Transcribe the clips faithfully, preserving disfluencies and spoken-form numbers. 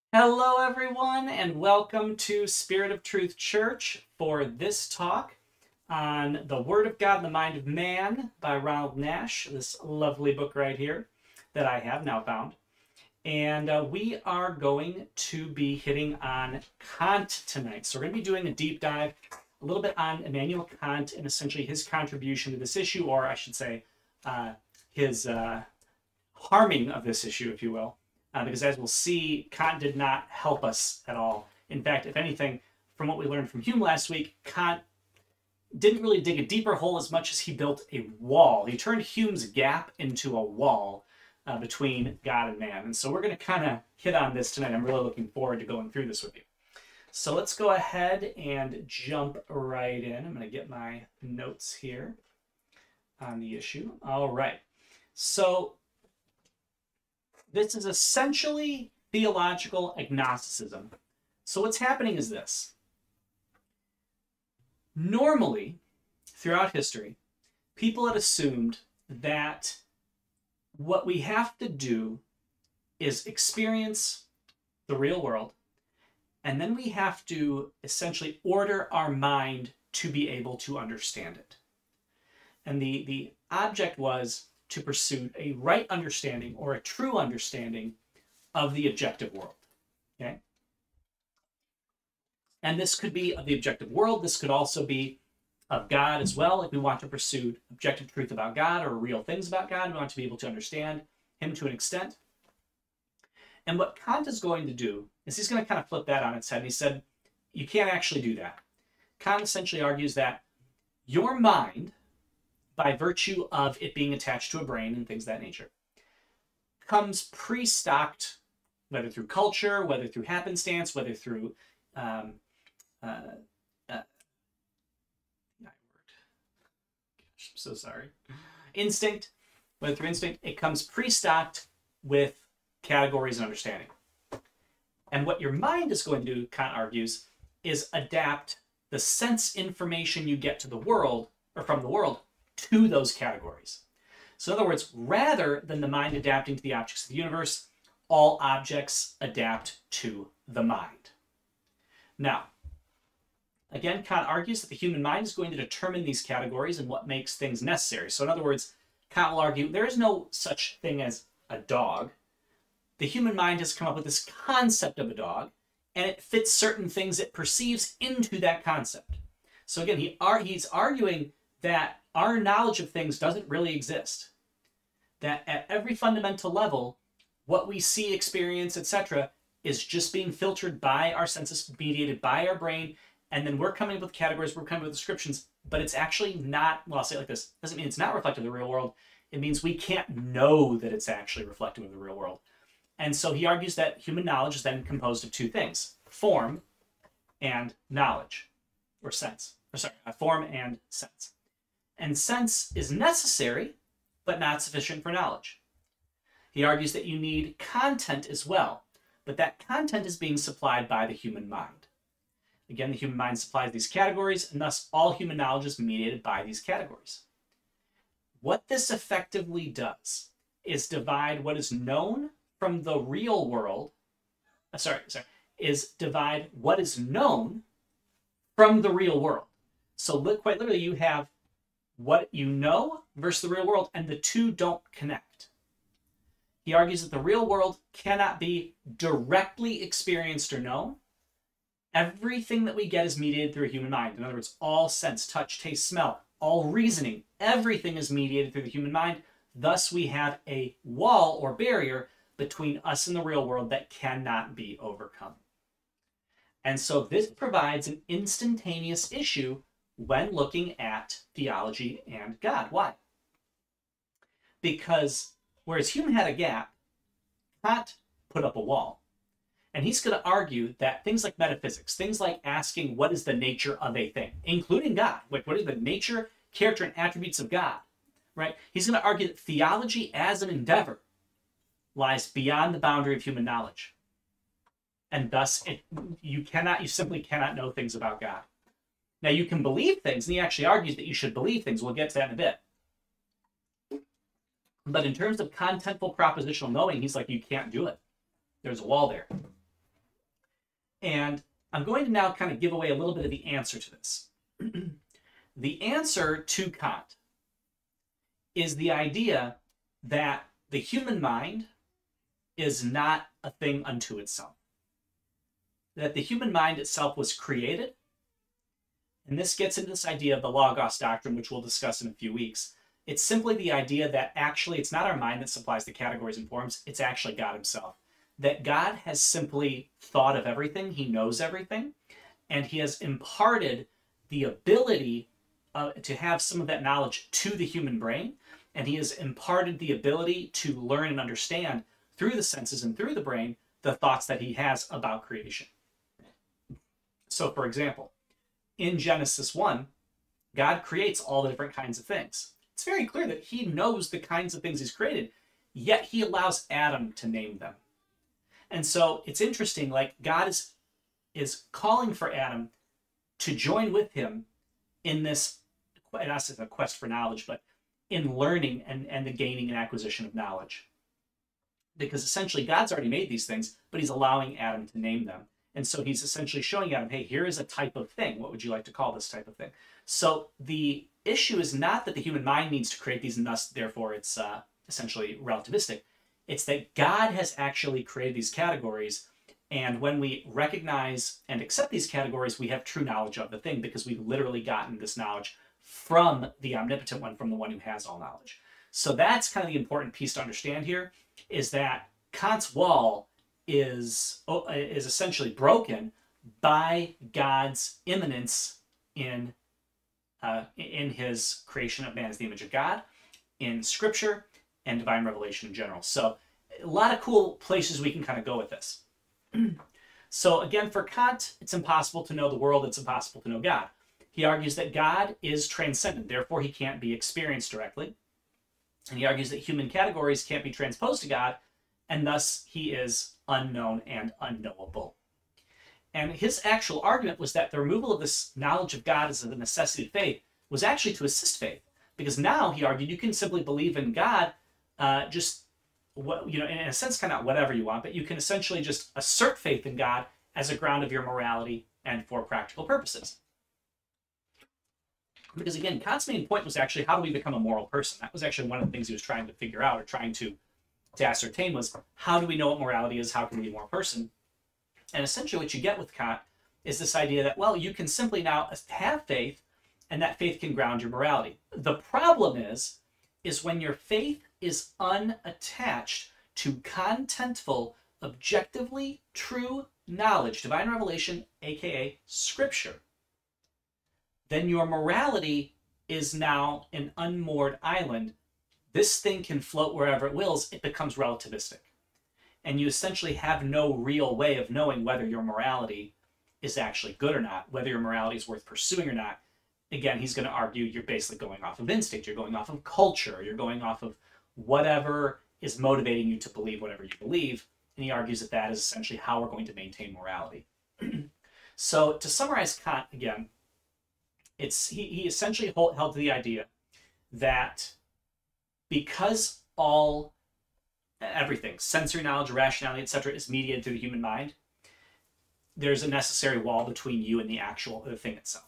Hello, everyone, and welcome to Spirit of Truth Church for this talk on The Word of God and the Mind of Man by Ronald Nash, this lovely book right here that I have now found. And uh, we are going to be hitting on Kant tonight. So we're going to be doing a deep dive a little bit on Immanuel Kant and essentially his contribution to this issue, or I should say, uh, his uh, harming of this issue, if you will. Uh, because as we'll see, Kant did not help us at all. In fact, if anything, from what we learned from Hume last week, Kant didn't really dig a deeper hole as much as he built a wall. He turned Hume's gap into a wall uh, between God and man. And so we're going to kind of hit on this tonight. I'm really looking forward to going through this with you. So let's go ahead and jump right in. I'm going to get my notes here on the issue. All right. So this is essentially theological agnosticism. So what's happening is this. Normally, throughout history, people had assumed that what we have to do is experience the real world, and then we have to essentially order our mind to be able to understand it. And the, the object was to pursue a right understanding or a true understanding of the objective world. Okay? And this could be of the objective world. This could also be of God as well. If we want to pursue objective truth about God or real things about God, we want to be able to understand him to an extent. And what Kant is going to do is he's going to kind of flip that on its head. And he said, you can't actually do that. Kant essentially argues that your mind, by virtue of it being attached to a brain and things of that nature, comes pre-stocked, whether through culture, whether through happenstance, whether through um, uh, uh, Gosh, I'm so sorry. Instinct, whether through instinct, it comes pre-stocked with categories and understanding. And what your mind is going to do, Kant argues, is adapt the sense information you get to the world, or from the world, to those categories. So in other words, rather than the mind adapting to the objects of the universe, all objects adapt to the mind. Now, again, Kant argues that the human mind is going to determine these categories and what makes things necessary. So in other words, Kant will argue there is no such thing as a dog. The human mind has come up with this concept of a dog, and it fits certain things it perceives into that concept. So again, he ar- he's arguing that our knowledge of things doesn't really exist. That at every fundamental level, what we see, experience, et cetera, is just being filtered by our senses, mediated by our brain, and then we're coming up with categories, we're coming up with descriptions, but it's actually not, well, I'll say it like this, doesn't mean it's not reflective of the real world. It means we can't know that it's actually reflective of the real world. And so he argues that human knowledge is then composed of two things, form and knowledge, or sense. Or sorry, form and sense. And sense is necessary, but not sufficient for knowledge. He argues that you need content as well, but that content is being supplied by the human mind. Again, the human mind supplies these categories, and thus all human knowledge is mediated by these categories. What this effectively does is divide what is known from the real world, uh, sorry, sorry, is divide what is known from the real world. So quite literally, you have what you know versus the real world, and the two don't connect. He argues that the real world cannot be directly experienced or known. Everything that we get is mediated through a human mind. In other words, all sense, touch, taste, smell, all reasoning, everything is mediated through the human mind. Thus, we have a wall or barrier between us and the real world that cannot be overcome. And so this provides an instantaneous issue when looking at theology and God. Why? Because whereas Hume had a gap, Kant put up a wall. And he's going to argue that things like metaphysics, things like asking what is the nature of a thing, including God, like what is the nature, character, and attributes of God, right? He's going to argue that theology as an endeavor lies beyond the boundary of human knowledge. And thus, it, you cannot, you simply cannot know things about God. Now, you can believe things, and he actually argues that you should believe things. We'll get to that in a bit. But in terms of contentful propositional knowing, he's like, you can't do it. There's a wall there. And I'm going to now kind of give away a little bit of the answer to this. The answer to Kant is the idea that the human mind is not a thing unto itself. That the human mind itself was created. And this gets into this idea of the Logos doctrine, which we'll discuss in a few weeks. It's simply the idea that actually it's not our mind that supplies the categories and forms, it's actually God himself. That God has simply thought of everything, he knows everything, and he has imparted the ability uh, to have some of that knowledge to the human brain, and he has imparted the ability to learn and understand through the senses and through the brain the thoughts that he has about creation. So, for example, in Genesis one, God creates all the different kinds of things. It's very clear that he knows the kinds of things he's created, yet he allows Adam to name them. And so it's interesting, like God is, is calling for Adam to join with him in this, not as a quest for knowledge, but in learning and, and the gaining and acquisition of knowledge. Because essentially God's already made these things, but he's allowing Adam to name them. And so he's essentially showing Adam, hey, here is a type of thing. What would you like to call this type of thing? So the issue is not that the human mind needs to create these, and thus, therefore, it's uh, essentially relativistic. It's that God has actually created these categories, and when we recognize and accept these categories, we have true knowledge of the thing, because we've literally gotten this knowledge from the omnipotent one, from the one who has all knowledge. So that's kind of the important piece to understand here, is that Kant's wall is, is essentially broken by God's immanence in, uh, in his creation of man as the image of God, in Scripture, and divine revelation in general. So a lot of cool places we can kind of go with this. So again, for Kant, it's impossible to know the world, it's impossible to know God. He argues that God is transcendent, therefore he can't be experienced directly. And he argues that human categories can't be transposed to God, and thus he is unknown and unknowable. And his actual argument was that the removal of this knowledge of God as a necessity of faith was actually to assist faith. Because now, he argued, you can simply believe in God, uh, just, what, you know, in a sense, kind of whatever you want, but you can essentially just assert faith in God as a ground of your morality and for practical purposes. Because again, Kant's main point was actually, how do we become a moral person? That was actually one of the things he was trying to figure out, or trying to, to ascertain, was how do we know what morality is? How can we be a moral person? And essentially what you get with Kant is this idea that, well, you can simply now have faith, and that faith can ground your morality. The problem is, is when your faith is unattached to contentful, objectively true knowledge, divine revelation, aka Scripture, then your morality is now an unmoored island. This thing can float wherever it wills. It becomes relativistic. And you essentially have no real way of knowing whether your morality is actually good or not, whether your morality is worth pursuing or not. Again, he's going to argue you're basically going off of instinct, you're going off of culture, you're going off of whatever is motivating you to believe whatever you believe. And he argues that that is essentially how we're going to maintain morality. So to summarize Kant again, it's he, he essentially hold, held to the idea that because all, everything, sensory knowledge, rationality, et cetera, is mediated through the human mind, there's a necessary wall between you and the actual the thing itself.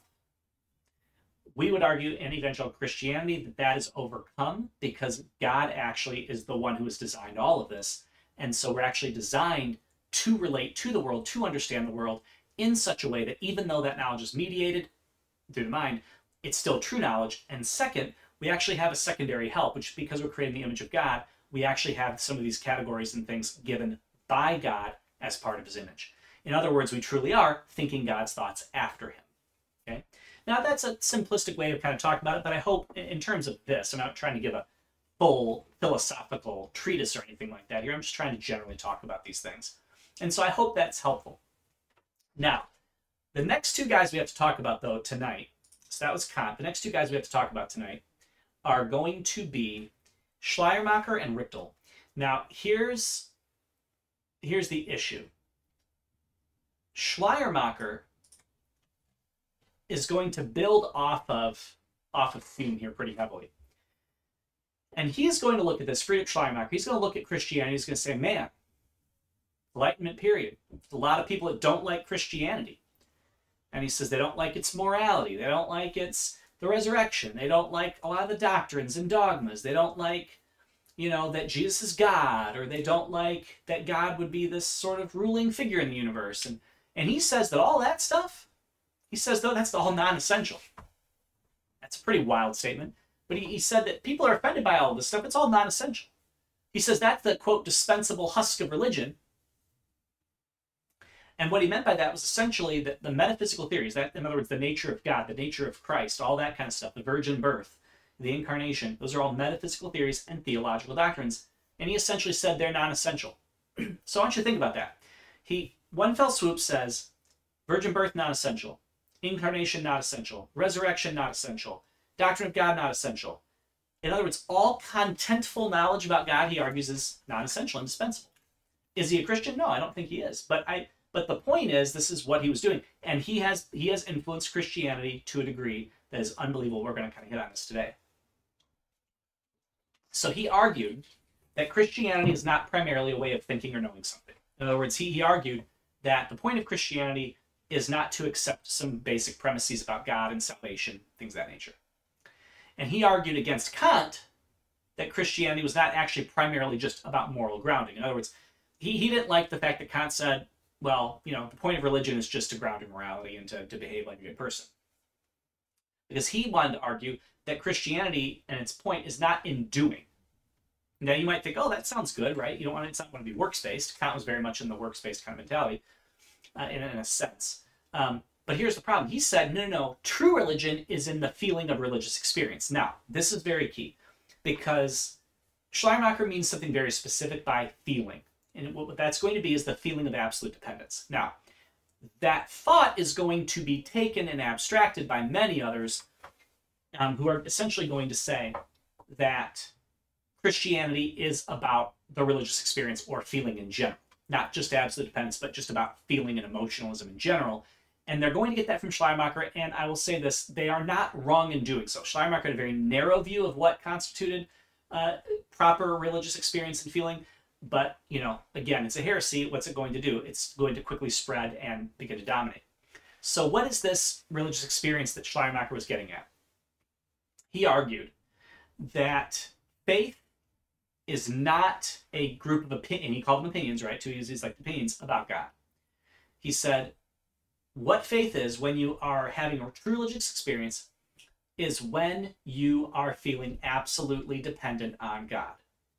We would argue in evangelical Christianity that that is overcome because God actually is the one who has designed all of this. And so we're actually designed to relate to the world, to understand the world in such a way that even though that knowledge is mediated through the mind, it's still true knowledge. And second, we actually have a secondary help, which because we're creating the image of God, we actually have some of these categories and things given by God as part of his image. In other words, we truly are thinking God's thoughts after him. Okay? Now, that's a simplistic way of kind of talking about it, but I hope in terms of this, I'm not trying to give a full philosophical treatise or anything like that here. I'm just trying to generally talk about these things. And so I hope that's helpful. Now, the next two guys we have to talk about, though, tonight, so that was Kant. The next two guys we have to talk about tonight are going to be Schleiermacher and Richtel. Now, here's, here's the issue. Schleiermacher is going to build off of, off of Hume here pretty heavily. And he's going to look at this, Friedrich Schleiermacher, he's going to look at Christianity, he's going to say, man, Enlightenment period. A lot of people that don't like Christianity. And he says they don't like its morality. They don't like its the resurrection. They don't like a lot of the doctrines and dogmas. They don't like, you know, that Jesus is God, or they don't like that God would be this sort of ruling figure in the universe. And and he says that all that stuff, he says, though, that's all non-essential. That's a pretty wild statement. But he, he said that people are offended by all this stuff. It's all non-essential. He says that's the, quote, dispensable husk of religion. And what he meant by that was essentially that the metaphysical theories, that, in other words, the nature of God, the nature of Christ, all that kind of stuff, the virgin birth, the incarnation, those are all metaphysical theories and theological doctrines. And he essentially said they're non-essential. So I want you to think about that. He, one fell swoop, says virgin birth, not essential. Incarnation, not essential. Resurrection, not essential. Doctrine of God, not essential. In other words, all contentful knowledge about God, he argues, is non-essential, indispensable. Is he a Christian? No, I don't think he is. But I. But the point is, this is what he was doing, and he has he has influenced Christianity to a degree that is unbelievable. We're going to kind of hit on this today. So he argued that Christianity is not primarily a way of thinking or knowing something. In other words, he, he argued that the point of Christianity is not to accept some basic premises about God and salvation, things of that nature. And he argued against Kant that Christianity was not actually primarily just about moral grounding. In other words, he, he didn't like the fact that Kant said, well, you know, the point of religion is just to ground in morality and to, to behave like a good person. Because he wanted to argue that Christianity and its point is not in doing. Now you might think, oh, that sounds good, right? You don't want it, it's not going to be works-based. Kant was very much in the works-based kind of mentality, uh, in, in a sense. Um, but here's the problem. He said, no, no, no, true religion is in the feeling of religious experience. Now, this is very key, because Schleiermacher means something very specific by feeling. And what that's going to be is the feeling of absolute dependence. Now, that thought is going to be taken and abstracted by many others um, who are essentially going to say that Christianity is about the religious experience or feeling in general. Not just absolute dependence, but just about feeling and emotionalism in general. And they're going to get that from Schleiermacher, and I will say this, they are not wrong in doing so. Schleiermacher had a very narrow view of what constituted uh, proper religious experience and feeling. But, you know, again, it's a heresy. What's it going to do? It's going to quickly spread and begin to dominate. So what is this religious experience that Schleiermacher was getting at? He argued that faith is not a group of opinions. He called them opinions, right? To use these like opinions about God. He said, what faith is when you are having a true religious experience is when you are feeling absolutely dependent on God.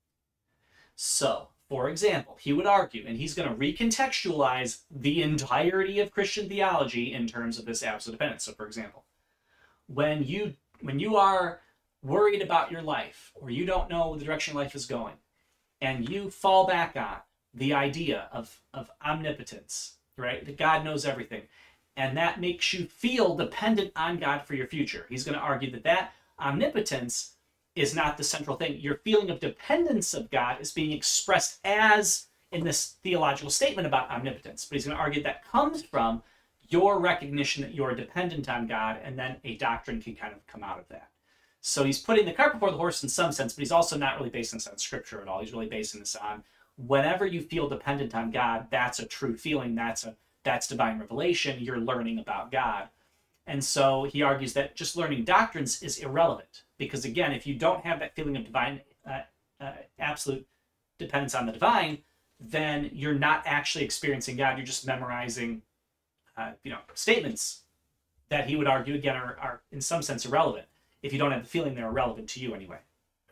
So, for example, he would argue, and he's going to recontextualize the entirety of Christian theology in terms of this absolute dependence. So, for example, when you when you are worried about your life, or you don't know the direction life is going, and you fall back on the idea of, of omnipotence, right? That God knows everything, and that makes you feel dependent on God for your future. He's going to argue that that omnipotence is not the central thing. Your feeling of dependence of God is being expressed as in this theological statement about omnipotence. But he's going to argue that comes from your recognition that you're dependent on God, and then a doctrine can kind of come out of that. So he's putting the cart before the horse in some sense, but he's also not really basing this on Scripture at all. He's really basing this on whenever you feel dependent on God, that's a true feeling. That's a that's divine revelation. You're learning about God. And so he argues that just learning doctrines is irrelevant. Because again, if you don't have that feeling of divine, uh, uh, absolute dependence on the divine, then you're not actually experiencing God. You're just memorizing, uh, you know, statements that he would argue, again, are, are in some sense irrelevant. If you don't have the feeling, they're irrelevant to you anyway.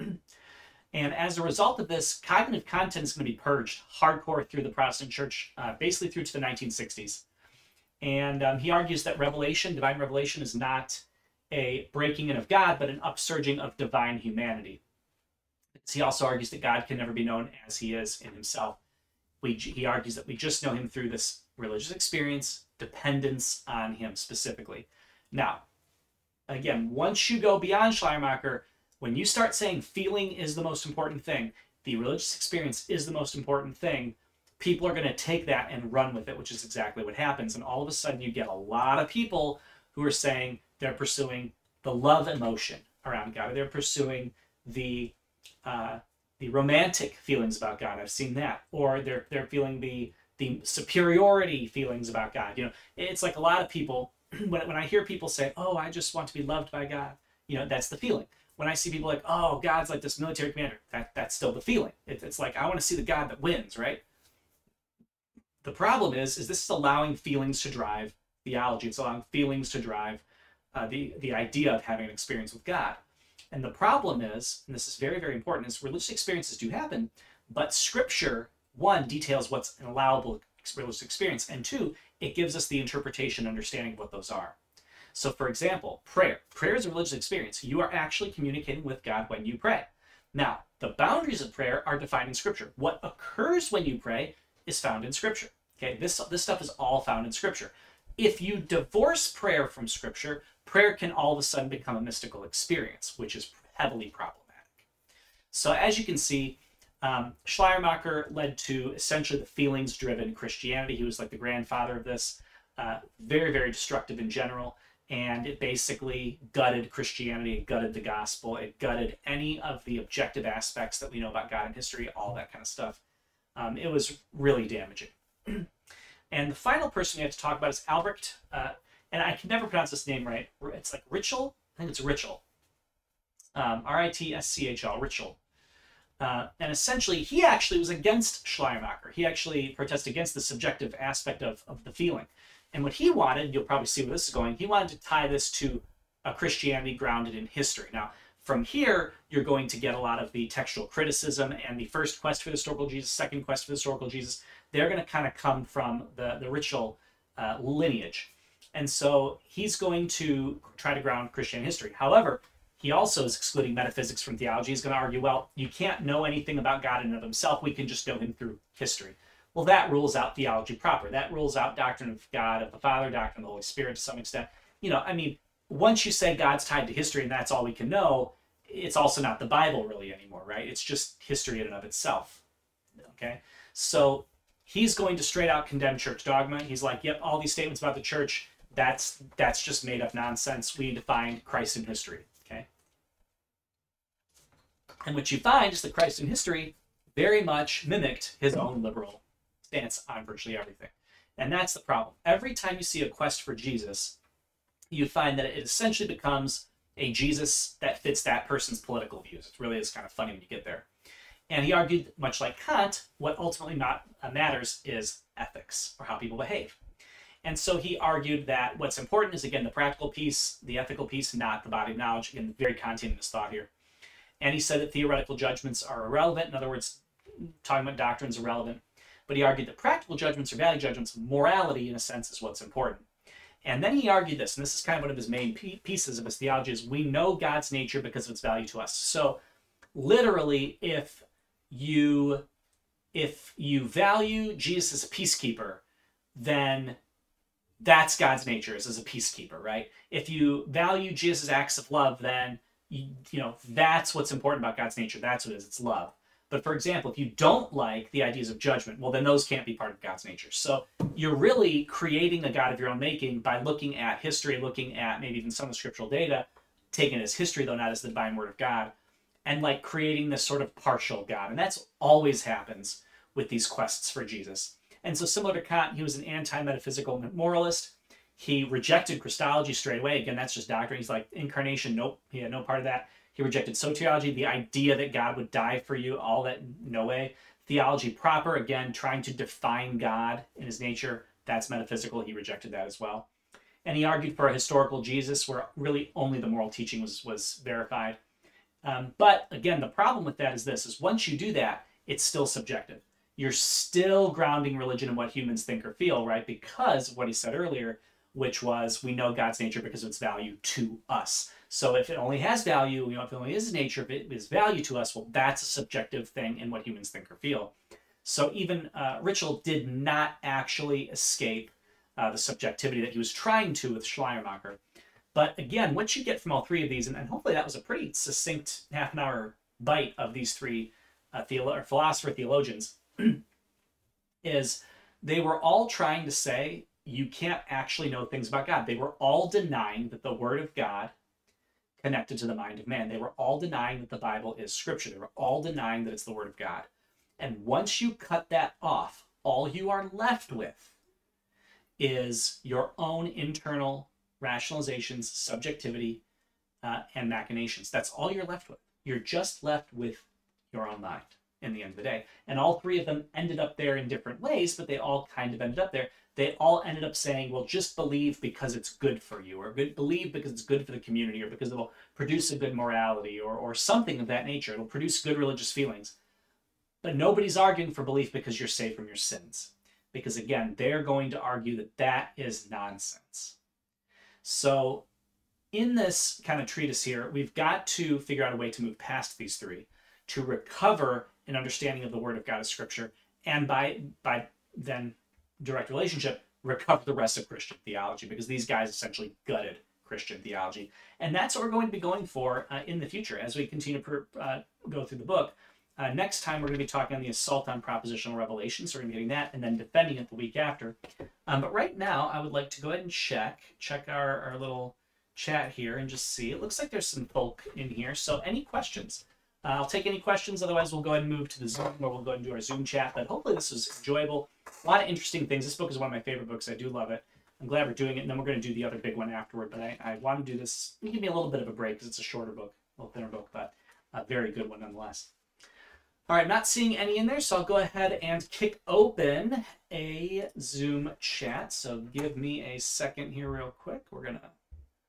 And as a result of this, cognitive content is going to be purged hardcore through the Protestant church, uh, basically through to the nineteen sixties. And um, he argues that revelation, divine revelation, is not a breaking in of God, but an upsurging of divine humanity. He also argues that God can never be known as he is in himself. We, he argues that we just know him through this religious experience, dependence on him specifically. Now, again, once you go beyond Schleiermacher, when you start saying feeling is the most important thing, the religious experience is the most important thing, people are going to take that and run with it, which is exactly what happens. And all of a sudden you get a lot of people who are saying they're pursuing the love emotion around God, or they're pursuing the uh, the romantic feelings about God. I've seen that. Or they're they're feeling the the superiority feelings about God. You know, it's like a lot of people, when, when I hear people say, oh, I just want to be loved by God, you know, that's the feeling. When I see people like, oh, God's like this military commander, that, that's still the feeling. It, it's like, I want to see the God that wins, right? The problem is, is this is allowing feelings to drive theology. It's allowing feelings to drive uh, the, the idea of having an experience with God. And the problem is, and this is very, very important, is religious experiences do happen, but Scripture, one, details what's an allowable religious experience, and two, it gives us the interpretation and understanding of what those are. So, for example, prayer. Prayer is a religious experience. You are actually communicating with God when you pray. Now, the boundaries of prayer are defined in Scripture. What occurs when you pray is found in Scripture. Okay, this, this stuff is all found in Scripture. If you divorce prayer from Scripture, prayer can all of a sudden become a mystical experience, which is heavily problematic. So as you can see, um, Schleiermacher led to essentially the feelings-driven Christianity. He was like the grandfather of this, uh, very, very destructive in general. And it basically gutted Christianity, it gutted the gospel, it gutted any of the objective aspects that we know about God and history, all that kind of stuff. Um, it was really damaging. And the final person we have to talk about is Albrecht, uh, and I can never pronounce this name right. It's like Ritschl. I think it's Ritschl. Um, R I T S C H L, Ritschl. Uh, and essentially, he actually was against Schleiermacher. He actually protested against the subjective aspect of, of the feeling. And what he wanted, you'll probably see where this is going, he wanted to tie this to a Christianity grounded in history. Now, from here, you're going to get a lot of the textual criticism and the first quest for the historical Jesus, second quest for the historical Jesus. They're going to kind of come from the, the Ritschl uh, lineage. And so he's going to try to ground Christian history. However, he also is excluding metaphysics from theology. He's going to argue, well, you can't know anything about God in and of himself. We can just know him through history. Well, that rules out theology proper. That rules out doctrine of God, of the Father, doctrine of the Holy Spirit to some extent. You know, I mean, once you say God's tied to history and that's all we can know, it's also not the Bible really anymore, right? It's just history in and of itself, okay? So he's going to straight out condemn church dogma. He's like, yep, all these statements about the church, that's that's just made up nonsense. We need to find Christ in history, okay? And what you find is that Christ in history very much mimicked his own liberal stance on virtually everything. And that's the problem. Every time you see a quest for Jesus, you find that it essentially becomes a Jesus that fits that person's political views. It really is kind of funny when you get there. And he argued, much like Kant, what ultimately not, uh, matters is ethics, or how people behave. And so he argued that what's important is, again, the practical piece, the ethical piece, not the body of knowledge. Again, very Kantian in his thought here. And he said that theoretical judgments are irrelevant. In other words, talking about doctrine is irrelevant. But he argued that practical judgments or value judgments, morality, in a sense, is what's important. And then he argued this, and this is kind of one of his main pieces of his theology, is we know God's nature because of its value to us. So literally, if you if you value Jesus as a peacekeeper, then that's God's nature, is as a peacekeeper, right? If you value Jesus' acts of love, then you, you know that's what's important about God's nature. That's what it is, it's love. But for example, if you don't like the ideas of judgment, well, then those can't be part of God's nature. So you're really creating a God of your own making by looking at history, looking at maybe even some of the scriptural data, taken as history, though not as the divine word of God, and like creating this sort of partial God. And that's always happens with these quests for Jesus. And so similar to Kant, he was an anti-metaphysical moralist. He rejected Christology straight away. Again, that's just doctrine. He's like, incarnation, nope, he had no part of that. He rejected soteriology, the idea that God would die for you, all that, no way. Theology proper, again, trying to define God in his nature, that's metaphysical. He rejected that as well. And he argued for a historical Jesus where really only the moral teaching was, was verified. Um, but again, the problem with that is this, is once you do that, it's still subjective. You're still grounding religion in what humans think or feel, right? Because of what he said earlier, which was we know God's nature because of its value to us. So if it only has value, you know, if it only is nature, if it is value to us, well, that's a subjective thing in what humans think or feel. So even uh, Ritschl did not actually escape uh, the subjectivity that he was trying to with Schleiermacher. But again, what you get from all three of these, and, and hopefully that was a pretty succinct half an hour bite of these three uh, theolo- or philosopher theologians, is they were all trying to say you can't actually know things about God. They were all denying that the Word of God connected to the mind of man. They were all denying that the Bible is Scripture. They were all denying that it's the Word of God. And once you cut that off, all you are left with is your own internal rationalizations, subjectivity, uh, and machinations. That's all you're left with. You're just left with your own mind in the end of the day. And all three of them ended up there in different ways, but they all kind of ended up there. They all ended up saying, well, just believe because it's good for you, or good, believe because it's good for the community, or because it'll produce a good morality, or, or something of that nature. It'll produce good religious feelings. But nobody's arguing for belief because you're saved from your sins. Because again, they're going to argue that that is nonsense. So in this kind of treatise here, we've got to figure out a way to move past these three, to recover an understanding of the Word of God as Scripture, and by, by then direct relationship, recover the rest of Christian theology, because these guys essentially gutted Christian theology. And that's what we're going to be going for uh, in the future as we continue to uh, go through the book. Uh, next time, we're going to be talking on the assault on propositional revelation, so we're going to be getting that, and then defending it the week after. Um, but right now, I would like to go ahead and check, check our, our little chat here and just see. It looks like there's some folk in here, so any questions? Uh, I'll take any questions, otherwise we'll go ahead and move to the Zoom, or we'll go ahead and do our Zoom chat, but hopefully this was enjoyable. A lot of interesting things. This book is one of my favorite books. I do love it. I'm glad we're doing it, and then we're going to do the other big one afterward, but I, I want to do this. Give me a little bit of a break, because it's a shorter book, a little thinner book, but a very good one nonetheless. All right, not seeing any in there, so I'll go ahead and kick open a Zoom chat. So give me a second here real quick. We're going to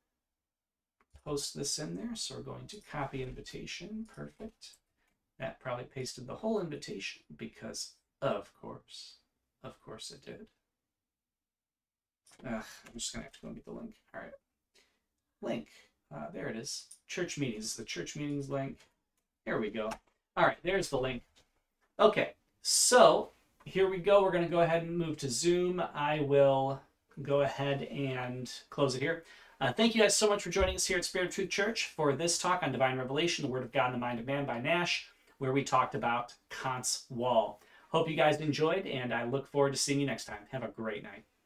post this in there. So we're going to copy invitation. Perfect. That probably pasted the whole invitation because, of course, of course it did. Ugh, I'm just going to have to go and get the link. All right. Link. Uh, there it is. Church meetings. The church meetings link. Here we go. All right, there's the link. Okay, so here we go. We're going to go ahead and move to Zoom. I will go ahead and close it here. Uh, thank you guys so much for joining us here at Spirit of Truth Church for this talk on Divine Revelation, the Word of God in the Mind of Man by Nash, where we talked about Kant's Wall. Hope you guys enjoyed, and I look forward to seeing you next time. Have a great night.